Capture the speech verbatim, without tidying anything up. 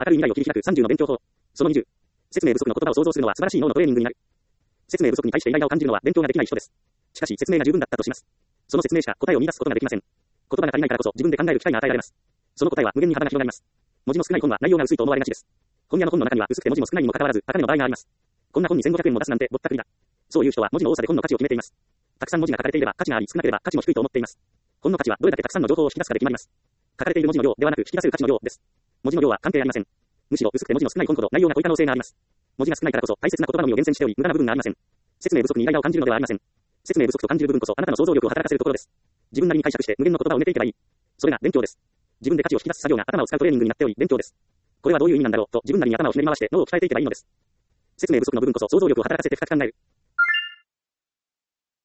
明るい未来を切り開くさんじゅうの勉強法。そのにじゅう。説明不足の言葉を想像するのは素晴らしい脳のトレーニングになる。説明不足に対してイライラを感じるのは勉強ができない人です。しかし説明が十分だったとします。その説明しか答えを見出すことができません。言葉が足りないからこそ自分で考える機会が与えられます。その答えは無限に幅が広がります。文字の少ない本は内容が薄いと思われがちです。本屋の本の中には薄くて文字も少ないにもかかわらず高値の場合があります。こんな本にせんごひゃくえんも出すなんてぼったくりだ。そういう人は文字の多さで本の価値を決めています。たくさん文字が書かれていれば価値があり、少なければ価値も低いと思っています。本の価値はどれだけたくさんの情報を引き出すかで決まります。書かれている文字の量ではなく引き出せる価値の量です。文字の量は関係ありません。むしろ薄くて文字の少ない本ほど内容が濃い可能性があります。文字が少ないからこそ大切な言葉のみを厳選しており無駄な部分がありません。説明不足にイライラを感じるのではありません。説明不足と感じる部分こそあなたの想像力を働かせるところです。自分なりに解釈して無限の言葉を埋めていけばいい。それが勉強です。自分で価値を引き出す作業が頭を使うトレーニングになっており勉強です。これはどういう意味なんだろうと自分なりに頭をひねり回して脳を鍛えていけばいいのです。説明不足の部分こそ想像力を働かせて深く考える。